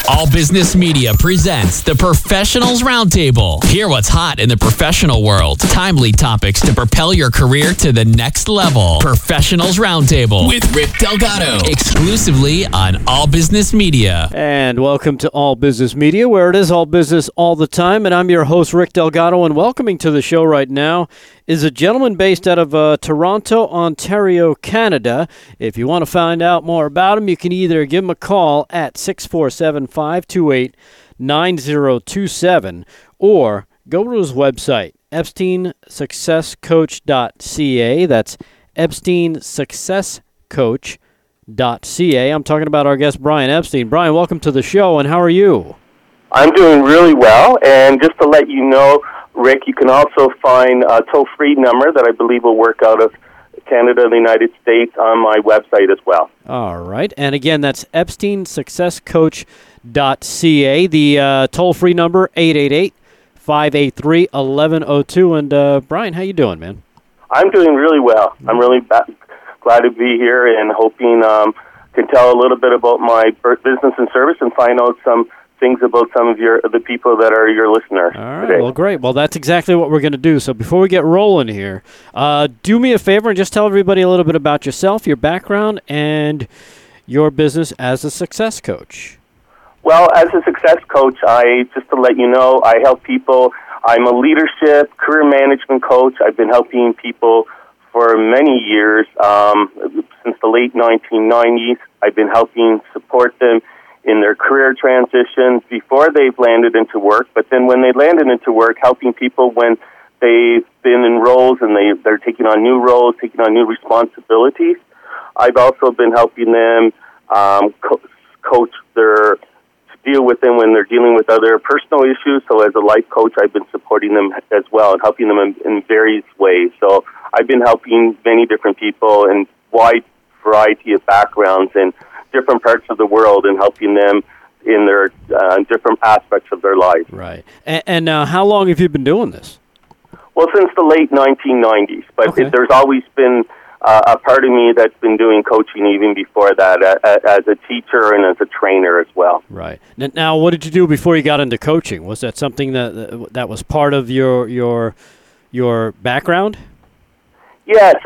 All Business Media presents the Professionals Roundtable. Hear what's hot in the professional world. Timely topics to propel your career to the next level. Professionals Roundtable with Rick Delgado. Exclusively on All Business Media. And welcome to All Business Media, where it is all business all the time. And I'm your host, Rick Delgado. And welcoming to the show right now is a gentleman based out of Toronto, Ontario, Canada. If you want to find out more about him, you can either give him a call at 647-528-9027 or go to his website, EpsteinSuccessCoach.ca. That's EpsteinSuccessCoach.ca. I'm talking about our guest, Brian Epstein. Brian, welcome to the show, and how are you? I'm doing really well, and just to let you know, Rick, you can also find a toll-free number that I believe will work out of Canada and the United States on my website as well. All right. And again, that's EpsteinSuccessCoach.ca. The toll-free number, 888-583-1102. And Brian, how you doing, man? I'm doing really well. I'm really glad to be here and hoping can tell a little bit about my business and service and find out some things about some of the people that are your listeners. All right, today. Well, great. Well, that's exactly what we're going to do. So before we get rolling here, do me a favor and just tell everybody a little bit about yourself, your background, and your business as a success coach. Well, as a success coach, just to let you know, I help people. I'm a leadership, career management coach. I've been helping people for many years, since the late 1990s. I've been helping support them in their career transitions before they've landed into work, but then when they landed into work, helping people when they've been in roles and they're taking on new roles, taking on new responsibilities. I've also been helping them coach to deal with them when they're dealing with other personal issues. So as a life coach, I've been supporting them as well and helping them in various ways. So I've been helping many different people in wide variety of backgrounds and different parts of the world and helping them in their different aspects of their life. Right. And how long have you been doing this? Well, since the late 1990s, but Okay. there's always been a part of me that's been doing coaching even before that as a teacher and as a trainer as well. Right. Now, what did you do before you got into coaching? Was that something that was part of your background? Yes.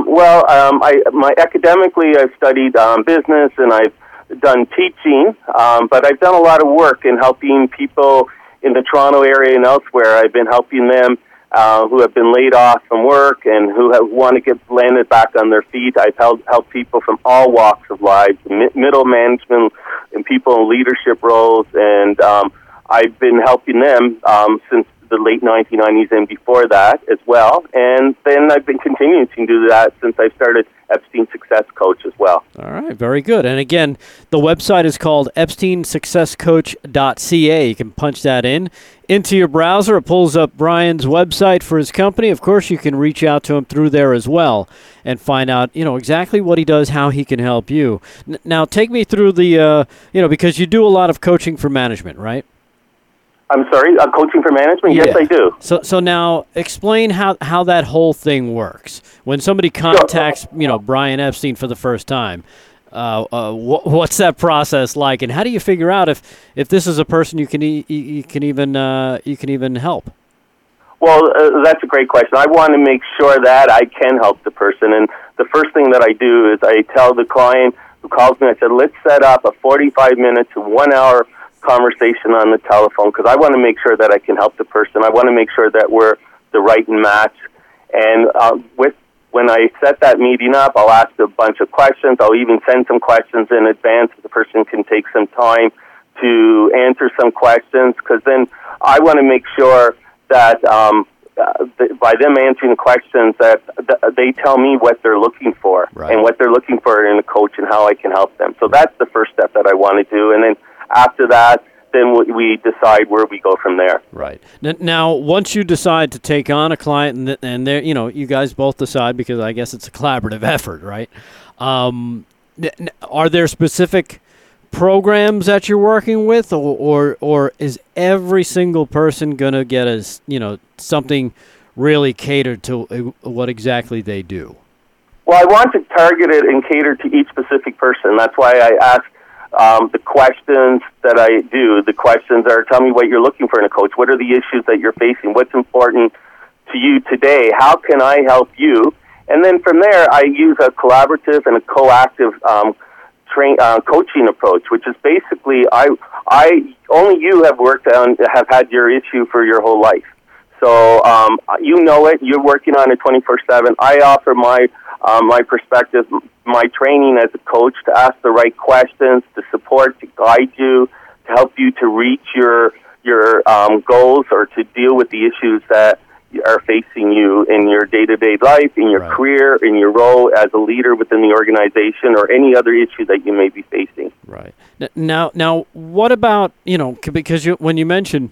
Academically, I've studied business and I've done teaching, but I've done a lot of work in helping people in the Toronto area and elsewhere. I've been helping them who have been laid off from work and who want to get landed back on their feet. I've helped people from all walks of life, middle management and people in leadership roles, and I've been helping them since the late 1990s and before that as well. And then I've been continuing to do that since I started Epstein Success Coach as well. All right, very good. And again, the website is called EpsteinSuccessCoach.ca. You can punch that into your browser. It pulls up Brian's website for his company. Of course, you can reach out to him through there as well and find out, exactly what he does, how he can help you. Now, take me through the, because you do a lot of coaching for management, right? I'm sorry, coaching for management? Yeah. Yes, I do. So now explain how that whole thing works. When somebody contacts, Brian Epstein for the first time, what's that process like, and how do you figure out if this is a person you can even help? Well, that's a great question. I want to make sure that I can help the person, and the first thing that I do is I tell the client who calls me, I said, let's set up a 45-minute to 1 hour conversation on the telephone because I want to make sure that I can help the person. I want to make sure that we're the right match. And when I set that meeting up, I'll ask a bunch of questions. I'll even send some questions in advance so the person can take some time to answer some questions because then I want to make sure that by them answering the questions that they tell me what they're looking for and what they're looking for in a coach and how I can help them. So that's the first step that I want to do. And then after that, then we decide where we go from there. Right. Now, once you decide to take on a client, and there, you guys both decide because I guess it's a collaborative effort, right? Are there specific programs that you're working with, or is every single person going to get something really catered to what exactly they do? Well, I want to target it and cater to each specific person. That's why I ask the questions that I do, the questions are, tell me what you're looking for in a coach. What are the issues that you're facing? What's important to you today? How can I help you? And then from there, I use a collaborative and a coactive coaching approach, which is basically only you have had your issue for your whole life. So you know it. You're working on it 24/7. I offer my perspective, my training as a coach to ask the right questions, to support, to guide you, to help you to reach your goals or to deal with the issues that are facing you in your day-to-day life, in your career, in your role as a leader within the organization, or any other issue that you may be facing. Right. Now, what about, because when you mention,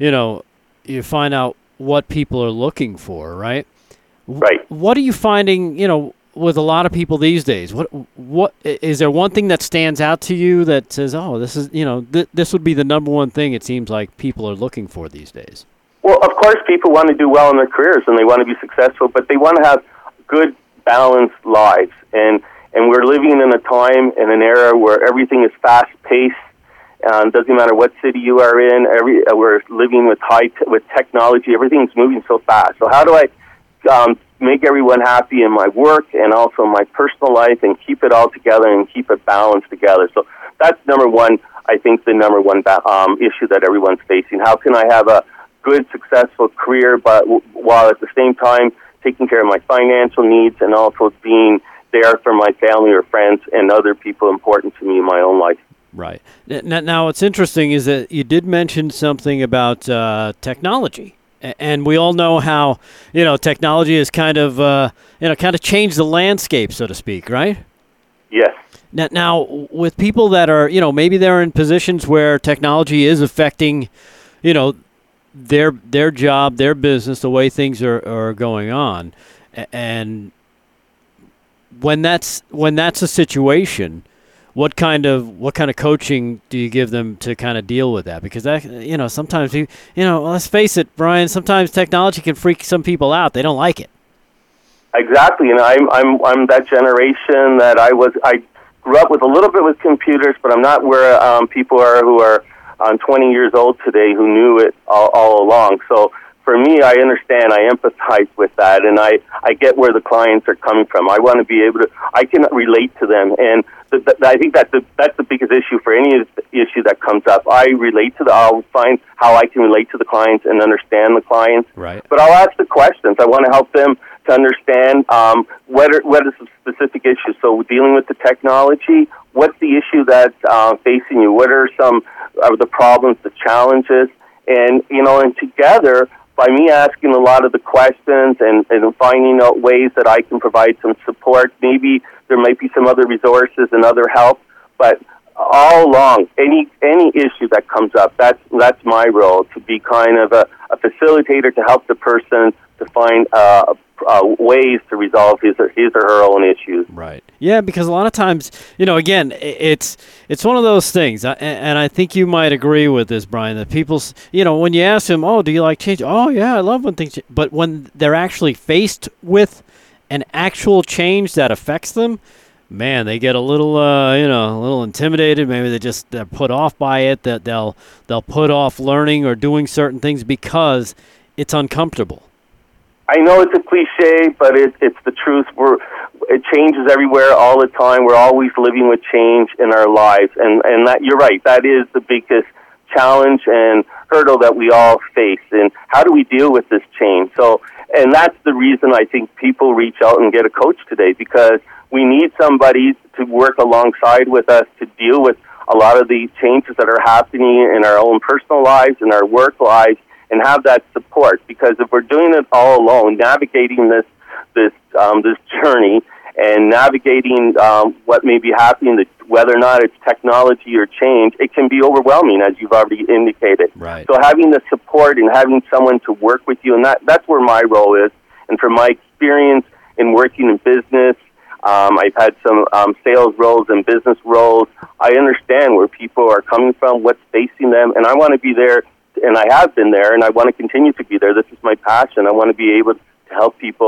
you find out what people are looking for, right? Right. What are you finding, with a lot of people these days? What is there one thing that stands out to you that says, oh, this is, this would be the number one thing it seems like people are looking for these days? Well, of course, people want to do well in their careers and they want to be successful, but they want to have good, balanced lives. And we're living in a time and an era where everything is fast-paced. Doesn't matter what city you are in. We're living with technology. Everything's moving so fast. So how do I make everyone happy in my work and also my personal life, and keep it all together and keep it balanced together? So that's number one. I think the number one issue that everyone's facing. How can I have a good, successful career, but while at the same time taking care of my financial needs and also being there for my family or friends and other people important to me in my own life? Right. Now, what's interesting is that you did mention something about technology. And we all know how, technology has kind of changed the landscape, so to speak, right? Yes. Now, with people that are, maybe they're in positions where technology is affecting, their job, their business, the way things are going on. And when that's a situation, what kind of coaching do you give them to kind of deal with that? Because that, sometimes let's face it, Brian, sometimes technology can freak some people out. They don't like it. Exactly. And I'm that generation that I grew up with a little bit with computers, but I'm not where people are who are 20 years old today who knew it all along. So for me, I understand, I empathize with that, and I get where the clients are coming from. I want to be able to, I can relate to them, and I think that's the biggest issue for any issue that comes up. I'll find how I can relate to the clients and understand the clients. Right. But I'll ask the questions. I want to help them to understand what is the specific issue. So dealing with the technology, what's the issue that's facing you? What are some of the problems, the challenges? And, and together, by me asking a lot of the questions and finding out ways that I can provide some support, maybe there might be some other resources and other help, but all along, any issue that comes up, that's my role, to be kind of a facilitator to help the person to find ways to resolve his or her own issues. Right. Yeah, because a lot of times, again, it's one of those things, and I think you might agree with this, Brian, that people, when you ask them, oh, do you like change? Oh, yeah, I love when things change. But when they're actually faced with an actual change that affects them, man, they get a little, a little intimidated. Maybe they're put off by it. That they'll put off learning or doing certain things because it's uncomfortable. I know it's a cliche, but it's the truth. It changes everywhere all the time. We're always living with change in our lives, and that, you're right. That is the biggest challenge and hurdle that we all face. And how do we deal with this change? So, and that's the reason I think people reach out and get a coach today, because we need somebody to work alongside with us to deal with a lot of the changes that are happening in our own personal lives, in our work lives, and have that support. Because if we're doing it all alone, navigating this journey and navigating what may be happening, whether or not it's technology or change, it can be overwhelming, as you've already indicated. Right. So having the support and having someone to work with you, and that's where my role is. And from my experience in working in business, I've had some sales roles and business roles. I understand where people are coming from, what's facing them, and I want to be there. And I have been there, and I want to continue to be there. This is my passion. I want to be able to help people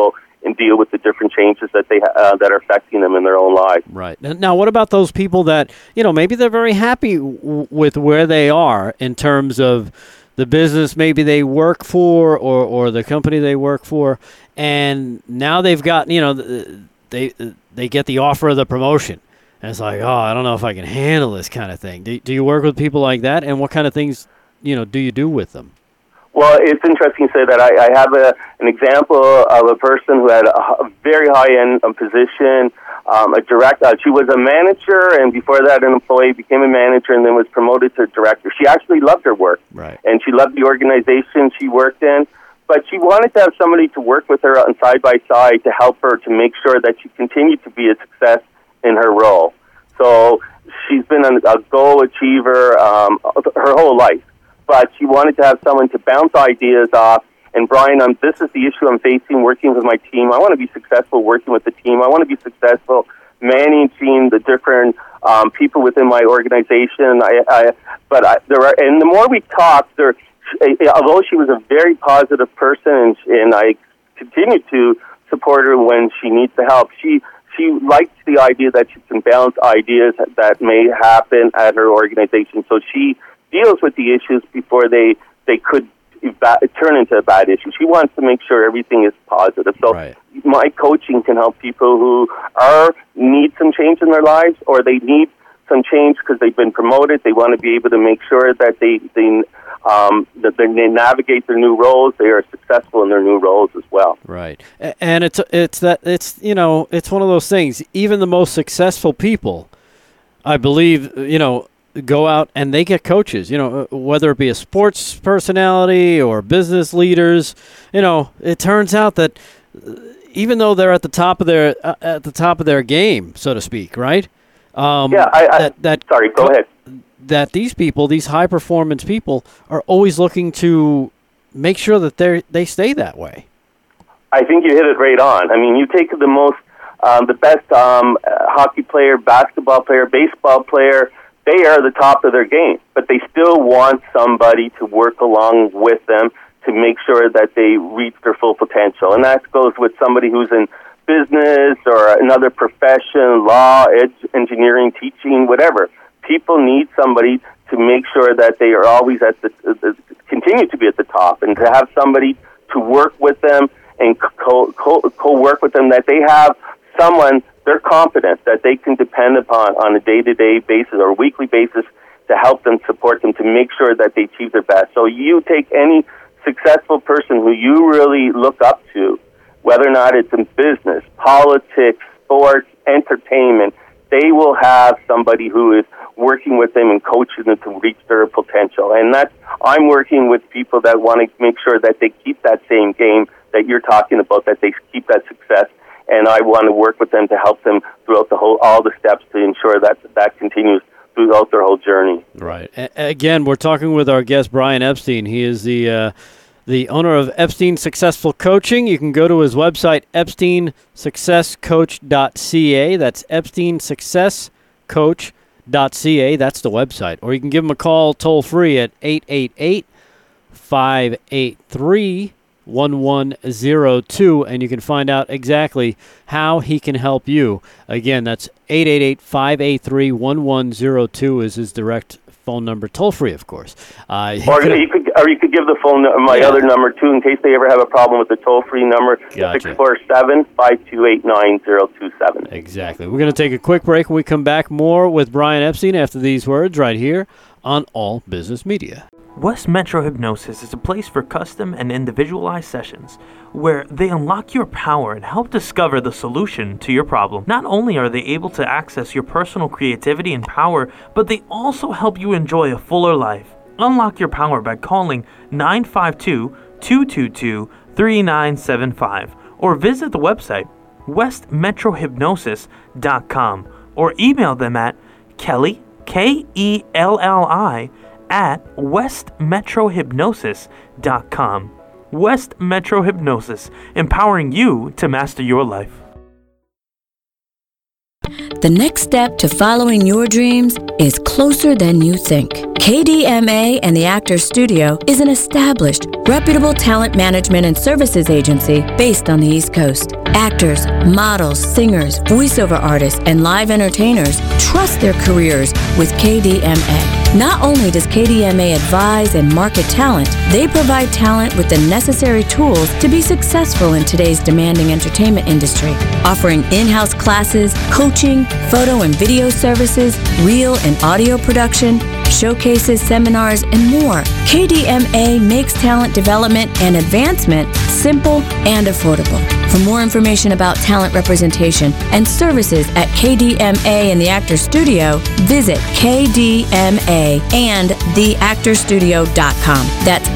and deal with the different changes that that are affecting them in their own lives. Right. Now, what about those people that, maybe they're very happy with where they are in terms of the business maybe they work for or the company they work for, and now they've got, they get the offer of the promotion. And it's like, I don't know if I can handle this kind of thing. Do you work with people like that? And what kind of things, do you do with them? Well, it's interesting to say that I have an example of a person who had a very high-end position, a director. She was a manager, and before that an employee, became a manager, and then was promoted to director. She actually loved her work, right, and she loved the organization she worked in, but she wanted to have somebody to work with her on side by side to help her to make sure that she continued to be a success in her role. So she's been a goal achiever her whole life. But she wanted to have someone to bounce ideas off. And Brian, this is the issue I'm facing working with my team. I want to be successful working with the team. I want to be successful managing the different people within my organization. And the more we talked, although she was a very positive person, and I continue to support her when she needs the help, she likes the idea that she can bounce ideas that may happen at her organization. So she deals with the issues before they could turn into a bad issue. She wants to make sure everything is positive. So right. My coaching can help people who need some change in their lives, or they need some change because they've been promoted. They want to be able to make sure that they navigate their new roles. They are successful in their new roles as well. Right, and it's one of those things. Even the most successful people, I believe, go out and they get coaches, whether it be a sports personality or business leaders. It turns out that even though they're at the top of their game, so to speak, right? Sorry, go ahead. That these people, these high performance people, are always looking to make sure that they stay that way. I think you hit it right on. I mean, you take the best hockey player, basketball player, baseball player. They are the top of their game, but they still want somebody to work along with them to make sure that they reach their full potential. And that goes with somebody who's in business or another profession, law, engineering, teaching, whatever. People need somebody to make sure that they are always continue to be at the top, and to have somebody to work with them and co-work with them, that they have someone they're confident that they can depend upon on a day-to-day basis or weekly basis to help them, support them, to make sure that they achieve their best. So you take any successful person who you really look up to, whether or not it's in business, politics, sports, entertainment, they will have somebody who is working with them and coaching them to reach their potential. And I'm working with people that want to make sure that they keep that same game that you're talking about, that they keep that success. And I want to work with them to help them throughout all the steps to ensure that continues throughout their whole journey. Right. Again, we're talking with our guest, Brian Epstein. He is the owner of Epstein Successful Coaching. You can go to his website, epsteinsuccesscoach.ca. That's epsteinsuccesscoach.ca. That's the website. Or you can give him a call toll-free at 888-583-1102, and you can find out exactly how he can help you. Again, that's 888-583-1102 is his direct phone number, toll-free, of course. You could give the phone other number, too, in case they ever have a problem with the toll-free number, 647-528-9027. Exactly. We're going to take a quick break. When we come back, more with Brian Epstein after these words right here on All Business Media. West Metro Hypnosis is a place for custom and individualized sessions where they unlock your power and help discover the solution to your problem. Not only are they able to access your personal creativity and power, but they also help you enjoy a fuller life. Unlock your power by calling 952-222-3975 or visit the website westmetrohypnosis.com or email them at Kelly, Kelli, at westmetrohypnosis.com. West Metro Hypnosis, empowering you to master your life. The next step to following your dreams is closer than you think. KDMA and the Actors Studio is an established, reputable talent management and services agency based on the East Coast. Actors, models, singers, voiceover artists, and live entertainers trust their careers with KDMA. Not only does KDMA advise and market talent, they provide talent with the necessary tools to be successful in today's demanding entertainment industry, offering in-house classes, coaching, photo and video services, reel and audio production, showcases, seminars, and more. KDMA makes talent development and advancement simple and affordable. For more information about talent representation and services at KDMA and the Actors Studio, visit KDMA-and-theactorstudio.com. That's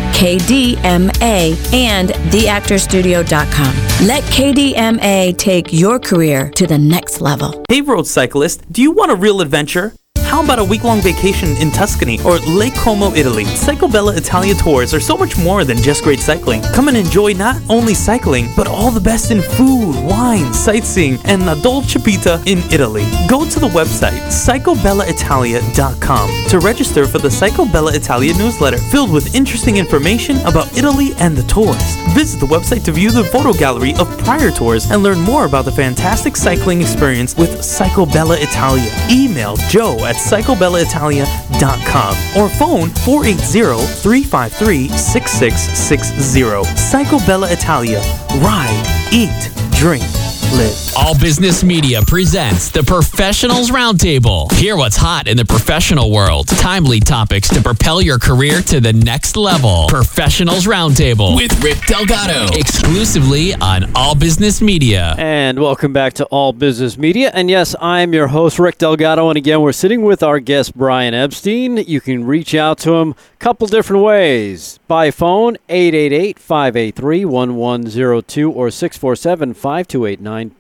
KDMA-and-theactorstudio.com. Let KDMA take your career to the next level. Hey road cyclist, do you want a real adventure? How about a week-long vacation in Tuscany or Lake Como, Italy? Cyclobella Italia tours are so much more than just great cycling. Come and enjoy not only cycling, but all the best in food, wine, sightseeing, and La Dolce Vita in Italy. Go to the website psychobellaitalia.com to register for the Psychobella Italia newsletter filled with interesting information about Italy and the tours. Visit the website to view the photo gallery of prior tours and learn more about the fantastic cycling experience with Psychobella Italia. Email Joe at psychobellaitalia.com or phone 480-353-6660. Psychobella Italia. Ride, eat, drink, live. All Business Media presents the Professionals Roundtable. Hear what's hot in the professional world. Timely topics to propel your career to the next level. Professionals Roundtable with Rick Delgado. Exclusively on All Business Media. And welcome back to All Business Media. And yes, I'm your host, Rick Delgado. And again, we're sitting with our guest, Brian Epstein. You can reach out to him a couple different ways. By phone, 888-583-1102 or 647-528-9027.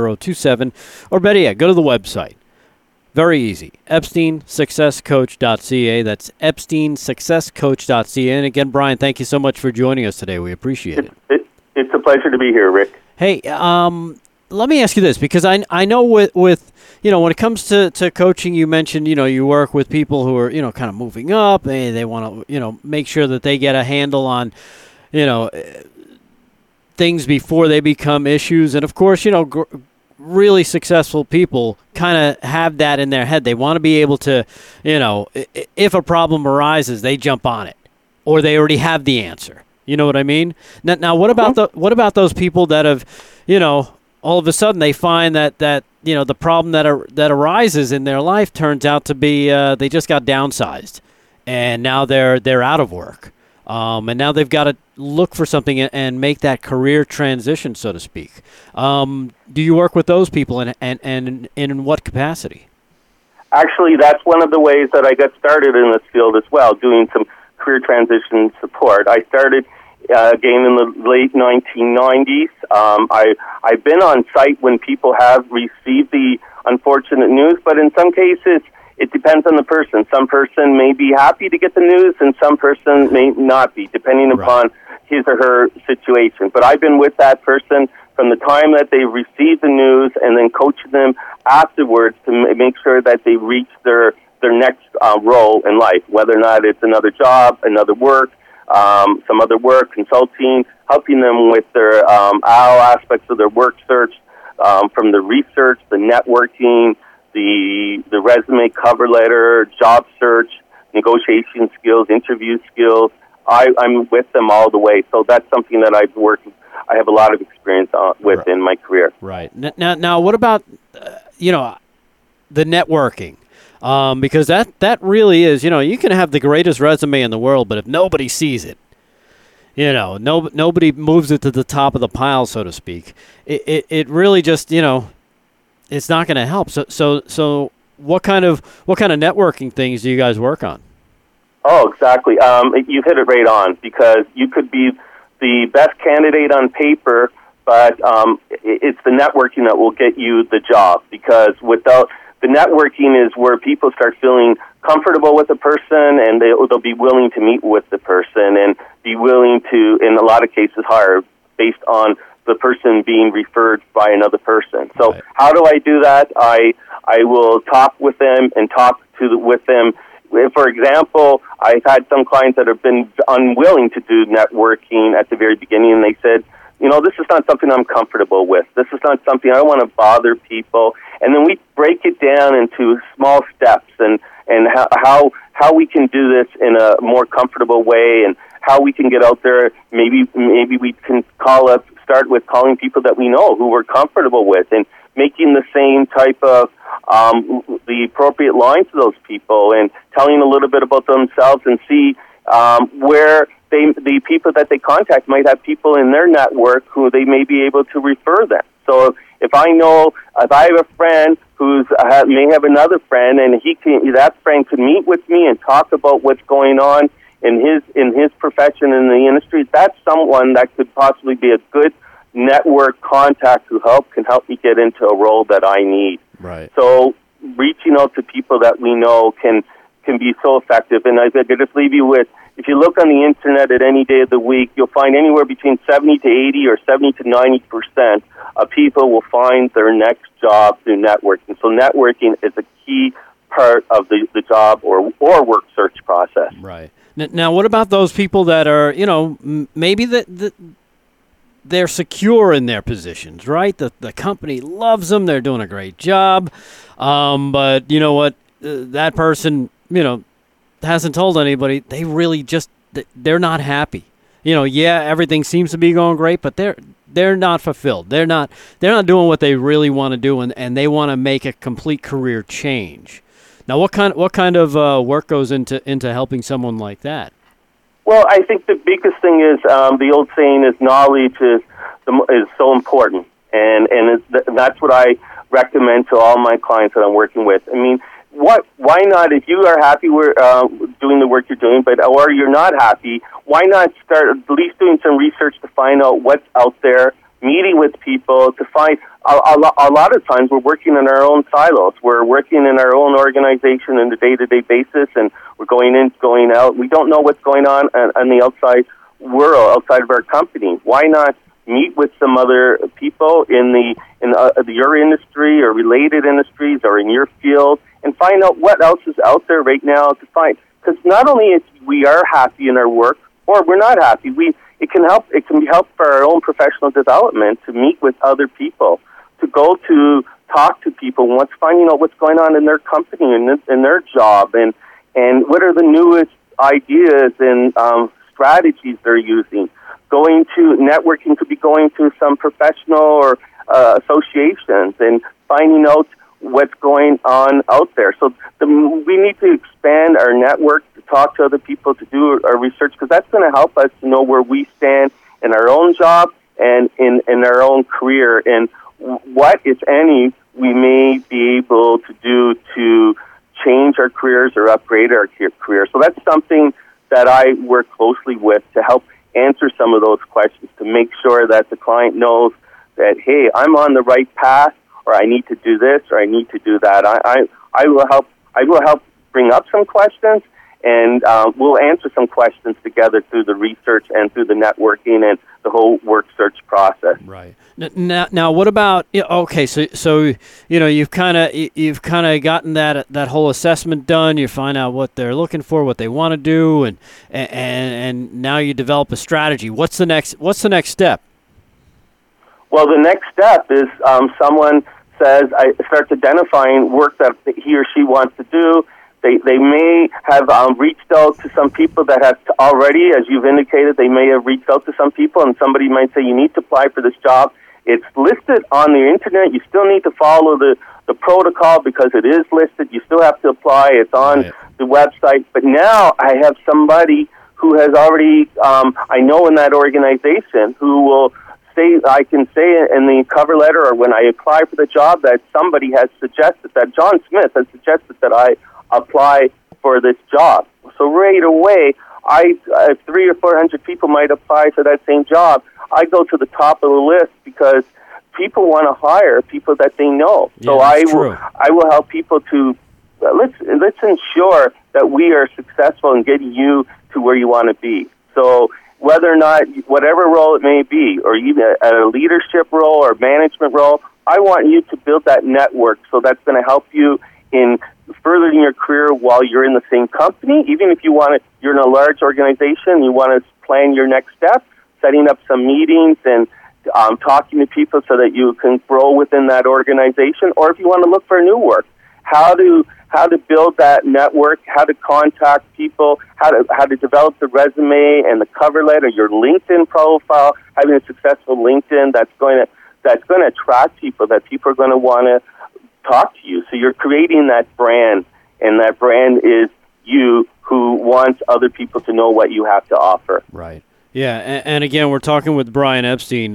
Or better yet, go to the website. Very easy. EpsteinSuccessCoach.ca. That's EpsteinSuccessCoach.ca. And again, Brian, thank you so much for joining us today. We appreciate it. It's a pleasure to be here, Rick. Hey, let me ask you this, because I know with you know, when it comes to coaching, you mentioned, you know, you work with people who are, you know, kind of moving up. They want to, you know, make sure that they get a handle on, you know, things before they become issues. And of course, you know, really successful people kind of have that in their head. They want to be able to, you know, if a problem arises, they jump on it, or they already have the answer. You know what I mean? Now what about those people that have, you know, all of a sudden they find that you know, the problem that arises in their life turns out to be they just got downsized, and now they're out of work, and now they've got to look for something and make that career transition, so to speak. Do you work with those people, and in what capacity? Actually, that's one of the ways that I got started in this field as well, doing some career transition support. I started again in the late 1990s. I've been on site when people have received the unfortunate news, but in some cases, it depends on the person. Some person may be happy to get the news, and some person may not be, depending upon his or her situation. But I've been with that person from the time that they received the news, and then coaching them afterwards to make sure that they reach their next role in life, whether or not it's another job, another work, some other work, consulting, helping them with their all aspects of their work search, from the research, the networking, the resume, cover letter, job search, negotiation skills, interview skills. I'm with them all the way. So that's something that I have a lot of experience with in my career. Right. Now what about, you know, the networking? Because that really is, you know, you can have the greatest resume in the world, but if nobody sees it, you know, nobody moves it to the top of the pile, so to speak, it really just, you know, it's not going to help. So what kind of networking things do you guys work on? Oh, exactly. You hit it right on, because you could be the best candidate on paper, but it's the networking that will get you the job, because without the networking is where people start feeling comfortable with the person, and they'll be willing to meet with the person and be willing to, in a lot of cases, hire based on the person being referred by another person. So Right. how do I do that? I will talk with them and with them. For example, I've had some clients that have been unwilling to do networking at the very beginning, and they said, this is not something I'm comfortable with. This is not something I don't want to bother people. And then we break it down into small steps and how we can do this in a more comfortable way, and how we can get out there. Maybe we can start with calling people that we know who we're comfortable with, and making the same type of the appropriate line to those people, and telling a little bit about themselves, and see where the people that they contact might have people in their network who they may be able to refer them. So if I have a friend who may have another friend, and that friend could meet with me and talk about what's going on in his profession in the industry, that's someone that could possibly be a good network contact who can help me get into a role that I need. Right. So reaching out to people that we know can be so effective. And I could just leave you with, if you look on the internet at any day of the week, you'll find anywhere between 70 to 80 or 70 to 90% of people will find their next job through networking. So networking is a key part of the job or work search process. Right. Now, what about those people that are, maybe they're secure in their positions, right? The company loves them. They're doing a great job. But you know what? That person, hasn't told anybody. They really they're not happy. Everything seems to be going great, but they're not fulfilled. They're not doing what they really want to do, and they want to make a complete career change. Now, what kind of work goes into helping someone like that? Well, I think the biggest thing is the old saying is knowledge is so important, and that's what I recommend to all my clients that I'm working with. I mean, why not, if you are happy with doing the work you're doing, or you're not happy, why not start at least doing some research to find out what's out there, meeting with people to find. A lot of times we're working in our own silos. We're working in our own organization on a day-to-day basis, and we're going in, going out. We don't know what's going on the outside world, outside of our company. Why not meet with some other people in your industry or related industries or in your field, and find out what else is out there right now to find? Because not only if we are happy in our work or we're not happy, it can be help for our own professional development to meet with other people, to go to talk to people, finding out what's going on in their company and in their job, and what are the newest ideas and strategies they're using. Going to networking could be going to some professional or associations and finding out what's going on out there. So we need to expand our network, to talk to other people, to do our research, because that's going to help us to know where we stand in our own job and in our own career, and what, if any, we may be able to do to change our careers or upgrade our career. So that's something that I work closely with to help answer some of those questions, to make sure that the client knows that, hey, I'm on the right path, or I need to do this, or I need to do that. I will help bring up some questions, and we'll answer some questions together through the research and through the networking and the whole work search process. Right. Now, what about? Okay, so you've kind of gotten that whole assessment done. You find out what they're looking for, what they want to do, and now you develop a strategy. What's the next step? Well, the next step is someone starts identifying work that he or she wants to do. They may have reached out to some people that have already, as you've indicated, they may have reached out to some people, and somebody might say, you need to apply for this job. It's listed on the internet. You still need to follow the protocol because it is listed. You still have to apply. It's on the website. But now I have somebody who has already, I know in that organization, who will say, I can say in the cover letter or when I apply for the job that somebody has suggested, that John Smith has suggested that I apply for this job. So right away, 300 or 400 people might apply for that same job. I go to the top of the list because people want to hire people that they know. Yeah, so I will help people to let's ensure that we are successful in getting you to where you want to be. So whether or not, whatever role it may be, or even a leadership role or management role, I want you to build that network. So that's going to help you in furthering your career while you're in the same company. Even if you're in a large organization, you want to plan your next step, setting up some meetings and talking to people so that you can grow within that organization. Or if you want to look for new work, how to build that network, how to contact people, how to develop the resume and the cover letter, your LinkedIn profile, having a successful LinkedIn that's going to attract people, that people are going to want to talk to you. So you're creating that brand, and that brand is you who wants other people to know what you have to offer. Right. Yeah, and again, we're talking with Brian Epstein,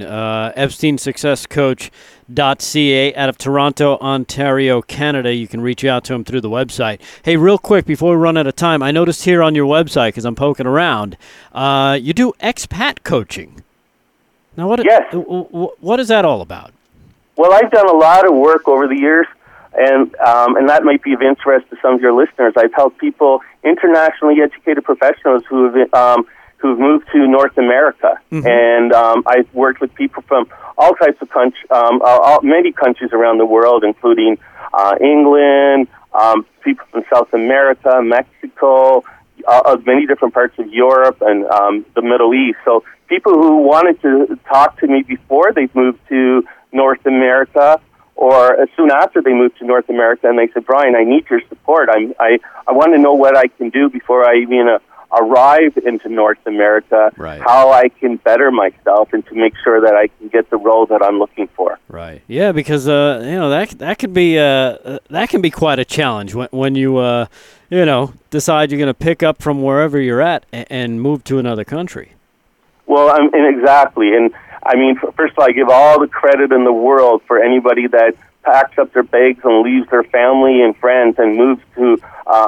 EpsteinSuccessCoach.ca out of Toronto, Ontario, Canada. You can reach out to him through the website. Hey, real quick, before we run out of time, I noticed here on your website, because I'm poking around, you do expat coaching. Now, what is that all about? Well, I've done a lot of work over the years, and that might be of interest to some of your listeners. I've helped people, internationally educated professionals who've moved to North America, and I've worked with people from all types of countries, many countries around the world, including England, people from South America, Mexico, many different parts of Europe, and the Middle East. So people who wanted to talk to me before they've moved to North America, or as soon after they moved to North America, and they said, Brian, I need your support. I want to know what I can do before I even arrive into North America, right, how I can better myself and to make sure that I can get the role that I'm looking for. Right. Yeah, because that can be quite a challenge when you decide you're going to pick up from wherever you're at and move to another country. Well, exactly. And I mean, first of all, I give all the credit in the world for anybody that packs up their bags and leaves their family and friends and moves to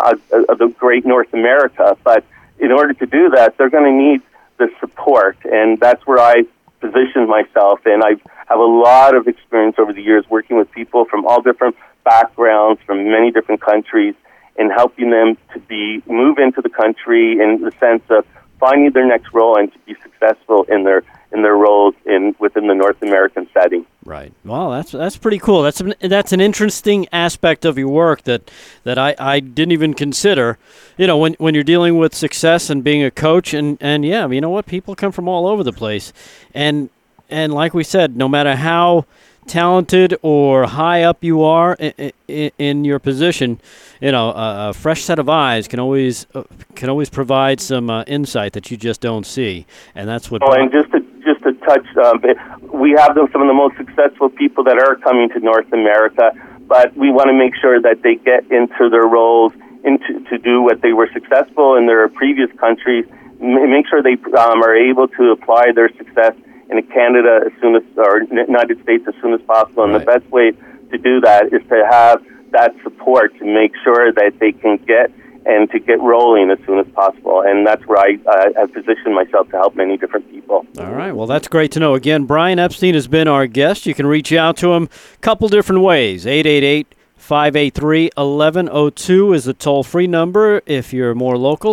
the great North America. But in order to do that, they're going to need the support, and that's where I position myself. And I have a lot of experience over the years working with people from all different backgrounds, from many different countries, and helping them to move into the country in the sense of finding their next role and to be successful in their roles within the North American setting. Right. Well, that's pretty cool. That's an interesting aspect of your work that I didn't even consider. When you're dealing with success and being a coach, and yeah, you know what? People come from all over the place, and like we said, no matter how talented or high up you are in your position, a fresh set of eyes can always provide some insight that you just don't see, and that's what. Oh, and just to touch, we have some of the most successful people that are coming to North America, but we want to make sure that they get into their roles, to do what they were successful in their previous countries. Make sure they are able to apply their success in Canada or United States as soon as possible. And right, the best way to do that is to have that support to make sure that they can get rolling as soon as possible. And that's where I position myself to help many different people. All right. Well, that's great to know. Again, Brian Epstein has been our guest. You can reach out to him a couple different ways. 888-583-1102 is the toll-free number. If you're more local,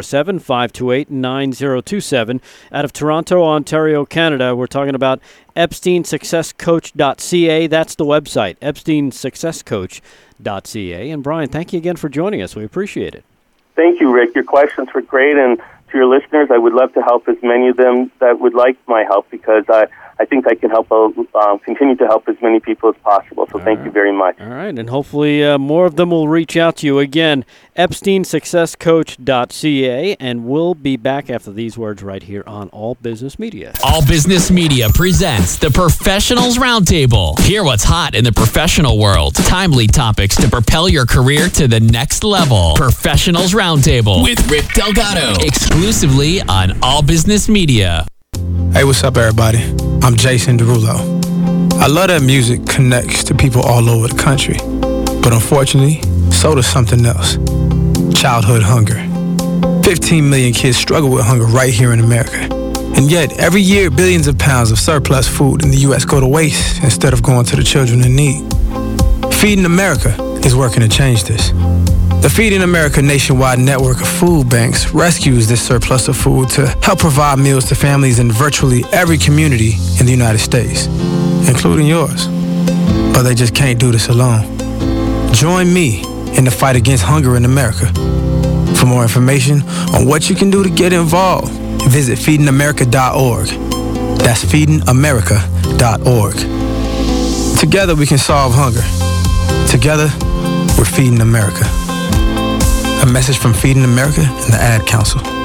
647-528-9027. Out of Toronto, Ontario, Canada, we're talking about EpsteinSuccessCoach.ca. That's the website, EpsteinSuccessCoach.ca. And Brian, thank you again for joining us. We appreciate it. Thank you, Rick. Your questions were great, and to your listeners, I would love to help as many of them that would like my help, because I think I can help continue to help as many people as possible. So thank you very much. All right, and hopefully more of them will reach out to you. Again, EpsteinSuccessCoach.ca, and we'll be back after these words right here on All Business Media. All Business Media presents the Professionals Roundtable. Hear what's hot in the professional world. Timely topics to propel your career to the next level. Professionals Roundtable with Rick Delgado. Exclusively on All Business Media. Hey, what's up, everybody? I'm Jason Derulo. I love that music connects to people all over the country. But unfortunately, so does something else. Childhood hunger. 15 million kids struggle with hunger right here in America. And yet, every year, billions of pounds of surplus food in the U.S. go to waste instead of going to the children in need. Feeding America is working to change this. The Feeding America nationwide network of food banks rescues this surplus of food to help provide meals to families in virtually every community in the United States, including yours. But they just can't do this alone. Join me in the fight against hunger in America. For more information on what you can do to get involved, visit feedingamerica.org. That's feedingamerica.org. Together we can solve hunger. Together, we're Feeding America. A message from Feeding America and the Ad Council.